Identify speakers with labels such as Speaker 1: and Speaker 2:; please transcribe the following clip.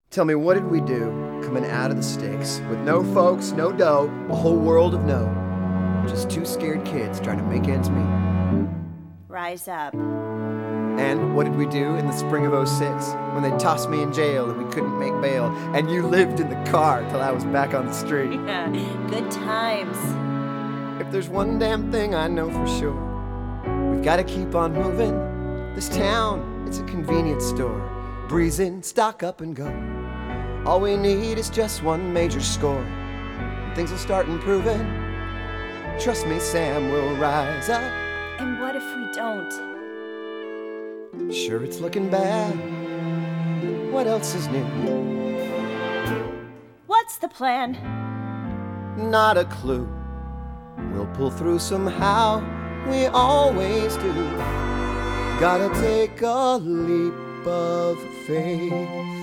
Speaker 1: Tell me, what did we do coming out of the sticks with no folks, no dough, a whole world of no? Just two scared kids trying to make ends meet.
Speaker 2: Rise up.
Speaker 1: And what did we do in the spring of '06 when they tossed me in jail and we couldn't make bail and you lived in the car till I was back on the street?
Speaker 2: Yeah, good times.
Speaker 1: If there's one damn thing I know for sure, we've got to keep on moving. This town, it's a convenience store. Breeze in, stock up and go. All we need is just one major score, and things will start improving. Trust me, Sam, we'll rise up.
Speaker 2: And what if we don't?
Speaker 1: Sure, it's looking bad. What else is new?
Speaker 2: What's the plan?
Speaker 1: Not a clue. We'll pull through somehow, we always do. Gotta take a leap of faith.